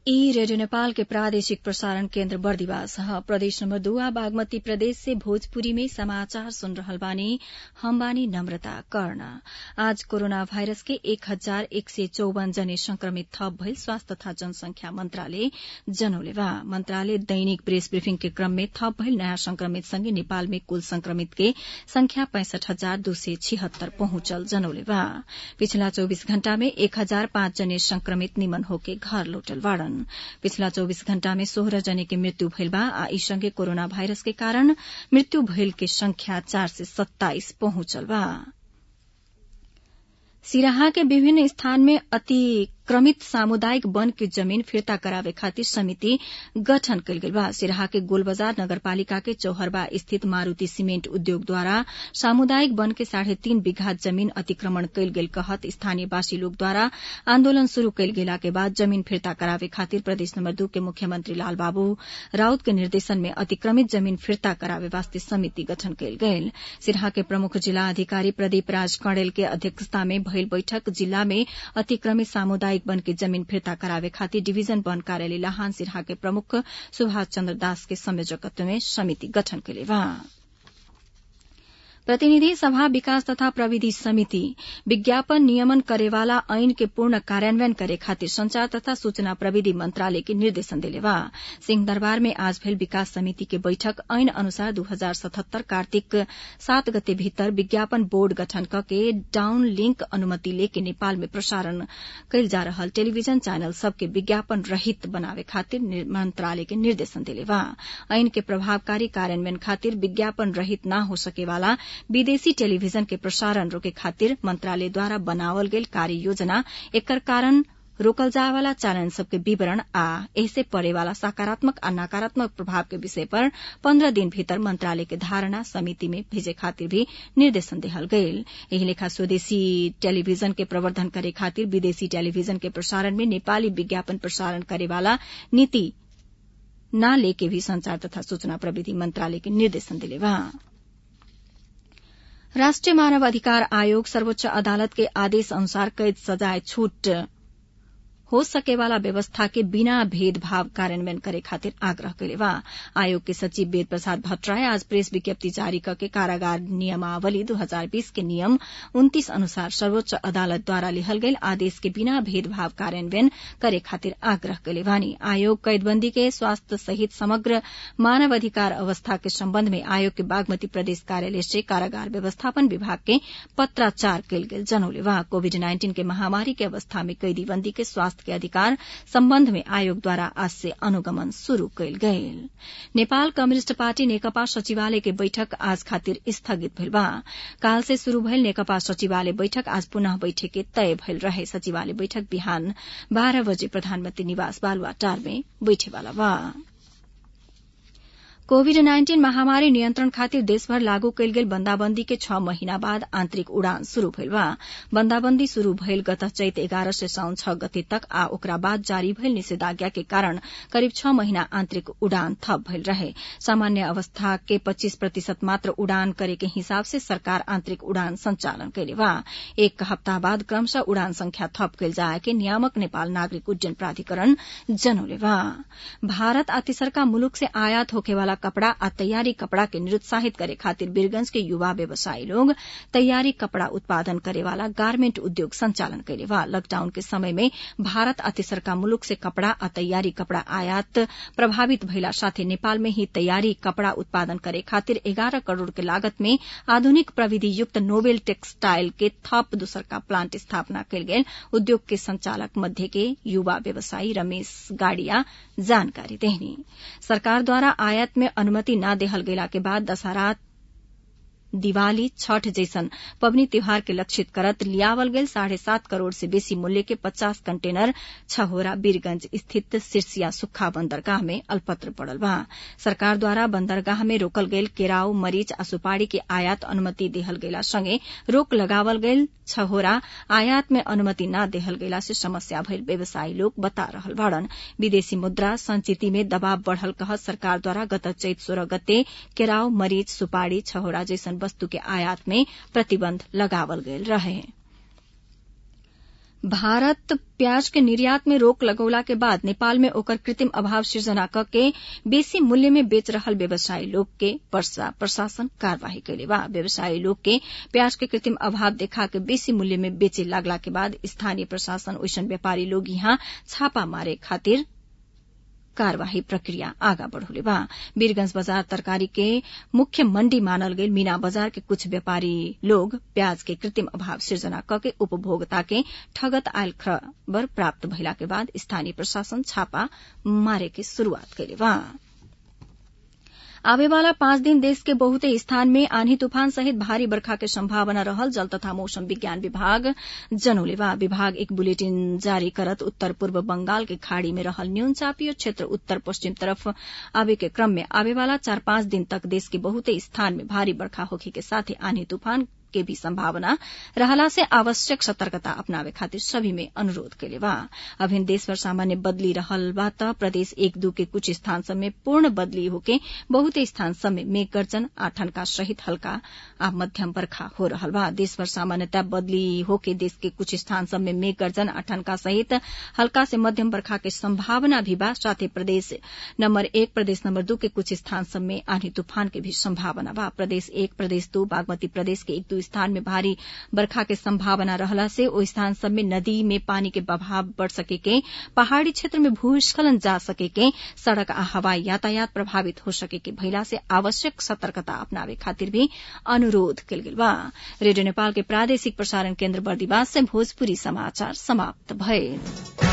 ई रेडियो नेपाल के प्रादेशिक प्रसारण केन्द्र बर्दिवास प्रदेश नंबर 2 बागमती प्रदेश से भोजपुरी में समाचार सुन रहल बानी। हम बानी नम्रता कर्ण। आज कोरोना वायरस के 1154 जने संक्रमित थप भइल स्वास्थ्य तथा जनसंख्या मंत्रालय जनौले बा। मंत्रालय दैनिक प्रेस ब्रिफिंग के क्रम में थप भइल नयाँ संक्रमित सँगै नेपाल में कुल संक्रमित के संख्या 65,276 पहुंचल जनौले बा। पिछला 24 घण्टा में 1005 जने संक्रमित निमन होके घर लौटल बाड़न। पिछला 24 घण्टा में 16 जने के मृत्यु भइल बा आ ई संगे कोरोना वायरस के कारण मृत्यु भइल के संख्या 427 पहुंचल बा। सिराहा के विभिन्न स्थान में अतिक्रमित सामुदायिक वन के जमीन फिर्ता करावे खातिर समिति गठन कइल गेल बा। सिराहा के गोलबजार नगरपालिका के चौहरबा स्थित मारूति सीमेंट उद्योग द्वारा सामुदायिक वन के 3.5 बीघा जमीन अतिक्रमण कइल गेल कहत स्थानीयवासी लोग द्वारा आन्दोलन शुरू कइल गेला के बाद जमीन फिर्ता करावे खातिर प्रदेश नंबर 2 के मुख्यमंत्री लालबाबू राउत के निर्देशन में अतिक्रमित जमीन फिर्ता करावे वास्ते समिति गठन कइल गेल। सिराहा के प्रमुख जिला अधिकारी प्रदीप राज कणेल के अध्यक्षता में भइल बैठक जिला में अतिक्रमित सामुदायिक वन के जमीन फिर्ता करावे खातिर डिवीजन वन कार्यालय लाहान सिराहा के प्रमुख सुभाष चन्द्र दास के संयोजकत्व में समिति गठन कइले बा। प्रतिनिधि सभा विकास तथा प्रविधि समिति विज्ञापन नियमन करेवाला ऐन के पूर्ण कार्यान्वयन करे खातिर संचार तथा सूचना प्रविधि मंत्रालय के निर्देशन देले बा। सिंहदरबार में आज भेल विकास समिति के बैठक ऐन अनुसार 2077 कार्तिक 7 गते भीतर विज्ञापन बोर्ड गठन करके डाउन लिंक अनुमति लेके नेपाल में प्रसारण कइल जा रहल टेलीविजन चैनल सबके विज्ञापन रहित बनावे खातिर मंत्रालय के निर्देशन देले बा। ऐन के प्रभावकारी कार्यान्वयन खातिर विज्ञापन रहित न हो सकेवाला विदेशी टेलीविजन के प्रसारण रोके खातिर मंत्रालय द्वारा बनावल गेल कार्य योजना एकर कारण रोकल जाए वाला चैनल सबके विवरण आ ऐसे पड़े वाला सकारात्मक आ नकारात्मक प्रभाव के विषय पर 15 दिन भीतर मंत्रालय के धारणा समिति में भेजे खातिर भी निर्देशन देहल गयल। एही लेखा स्वदेशी टेलीविजन के प्रवर्धन करे खातिर विदेशी टेलीविजन के प्रसारण में नेपाली विज्ञापन प्रसारण करे वाला नीति न लेके भी संचार तथा सूचना प्रविधि मंत्रालय के निर्देशन दिले बा। राष्ट्रिय मानव अधिकार आयोग सर्वोच्च अदालत के आदेश अनुसार कैद सजाय छूट हो सकेवाला व्यवस्था के बिना भेदभाव कार्यान्वयन करे खातिर आग्रह कइले बा। आयोग के सचिव वेद प्रसाद भट्टराय आज प्रेस विज्ञप्ति जारी करके कारागार नियमावली 2020 के नियम 29 अनुसार सर्वोच्च अदालत द्वारा लिहल गयल आदेश के बिना भेदभाव कार्यान्वयन करे खातिर आग्रह कइले बानी। आयोग कैदबंदी के स्वास्थ्य सहित समग्र मानव अधिकार अवस्था के सम्बन्ध में आयोग के बागमती प्रदेश कार्यालय से कारागार व्यवस्थापन विभाग के पत्राचार कइल गेल जनौले बा। कोविड-19 के महामारी के अवस्था में कैदीबंदी के स्वास्थ्य के अधिकार सम्बन्ध में आयोग द्वारा आज से अनुगमन शुरू कइल गयल। नेपाल कम्युनिष्ट पार्टी नेकपा सचिवालय के बैठक आज खातिर स्थगित भइल बा। काल से शुरू भइल नेकपा सचिवालय बैठक आज पुनः बैठक के तय भइल रहे। सचिवालय बैठक बिहान 12 बजे प्रधानमन्त्री निवास बालुवाटार में बैठेवाला बा। कोविड-19 महामारी नियन्त्रण खातिर देशभर लागू कइल गेल बन्दाबन्दी के 6 महीना बाद आन्तरिक उड़ान शुरू भइल बा। बन्दाबन्दी शुरू भइल गत चैत 11 से साउन 6 गते तक आ ओकरा बाद जारी भइल निषेधाज्ञा के कारण करिब 6 महीना आन्तरिक उड़ान थप भइल रहे। सामान्य अवस्था के 25% मात्र उड़ान करे के हिसाब से सरकार आन्तरिक उड़ान संचालन कइले बा। एक हप्ताह बाद क्रमशः उड़ान संख्या थप कइल जाए के नियामक नेपाल नागरिक उड्डयन प्राधिकरण जनौले बा। भारत आ तेसरका मुलुक से आयात होकेवाला कपड़ा आ तैयारी कपड़ा के निरुत्साहित करे खातिर वीरगंज के युवा व्यवसायी लोग तैयारी कपड़ा उत्पादन करे वाला गार्मेंट उद्योग संचालन कइले बा। लॉकडाउन के समय में भारत आ तेसरका मुलुक से कपड़ा आ तैयारी कपड़ा आयात प्रभावित भइला साथे नेपाल में ही तैयारी कपड़ा उत्पादन करे खातिर 11 करोड़ के लागत में आधुनिक प्रविधि युक्त नोबेल टेक्सटाइल के थप दूसरका प्लांट स्थापना कइल गेल उद्योग के संचालक मध्य के युवा व्यवसायी रमेश गाड़िया जानकारी देहनी। सरकार द्वारा आयात में अनुमति न देहल गेला के बाद दशहरा दिवाली छठ जैसन पबनी त्योहार के लक्षित करत लियावल गेल 7.5 करोड़ से बेसी मूल्य के 50 कंटेनर छहोरा वीरगंज स्थित सिरसिया सुक्खा बंदरगाह में अल्पत्र पड़ल बा। सरकार द्वारा बंदरगाह में रोकल गेल केराव मरीच आ सुपारी के आयात अनुमति देहल गेला संगे रोक लगावल गेल छहोरा आयात में अनुमति न देहल गेला से समस्या भइल व्यवसायी लोग बता रहल बाड़न। विदेशी मुद्रा संचिति में दबाव बढ़ल कहत सरकार द्वारा गत चैत 16 गते केराव मरीच सुपारी छहोरा जैसन वस्तु के आयात में प्रतिबंध लगावल गेल रहे। भारत प्याज के निर्यात में रोक लगौला के बाद नेपाल में ओकर कृत्रिम अभाव सिर्जना करके बेसी मूल्य में बेच रहल व्यवसायी लोग के प्रशासन कार्यवाही कैले बा। व्यवसायी लोग के प्याज के कृत्रिम अभाव देखा के बेसी मूल्य में बेचे लागला के बाद स्थानीय प्रशासन ओइसन व्यापारी लोग यहाँ छापा मारे खातिर कार्यवाही प्रक्रिया आगा बढ़ोले बा। वीरगंज बाजार तरकारी के मुख्य मंडी मानल गई मीना बाजार के कुछ व्यापारी लोग प्याज के कृत्रिम अभाव सिर्जना करके उपभोक्ता के ठगत आयल खबर प्राप्त भइला के बाद स्थानीय प्रशासन छापा मारे के शुरूआत कैले बा। आवेवाला 5 दिन देश के बहुते स्थान में आंधी तूफान सहित भारी बरखा के संभावना रहल जल तथा मौसम विज्ञान विभाग जनौले बा। विभाग एक बुलेटिन जारी करत उत्तर पूर्व बंगाल के खाड़ी में रहल न्यून चापीय क्षेत्र उत्तर पश्चिम तरफ आवे के क्रम में आवेवाला 4-5 दिन तक देश के बहुते स्थान में भारी बरखा होखे के साथ ही आंधी तूफान के भी संभावना रहला से आवश्यक सतर्कता अपनावे खातिर सभी में अनुरोध कैले बा। अभिन देश भर सामान्य बदली रहल बा त प्रदेश 1-2 के कुछ स्थान सब में पूर्ण बदली होके बहुते स्थान सब में मेघ गर्जन आ ठनका सहित हल्का आ मध्यम बरखा हो रहल बा। देश भर सामान्यतः बदली होके देश के कुछ स्थान सब में मेघ गर्जन आ ठनका सहित हल्का से मध्यम बरखा के संभावना भी बा। साथ ही प्रदेश नंबर 1 प्रदेश नंबर 2 के कुछ स्थान सब में आंधी तूफान के भी संभावना बा। प्रदेश 1 प्रदेश 2 बागमती प्रदेश के 1-2 स्थान में भारी बरखा के संभावना रहला से ओ स्थान सब में नदी में पानी के बहाव बढ़ सके के, पहाड़ी क्षेत्र में भूस्खलन जा सके के, सड़क आ हवाई यातायात प्रभावित हो सके के भइला से आवश्यक सतर्कता अपनावे खातिर भी अनुरोध कइल गेल बा। रेडियो नेपाल के प्रादेशिक प्रसारण केन्द्र बर्दिवास से भोजपुरी समाचार समाप्त भए।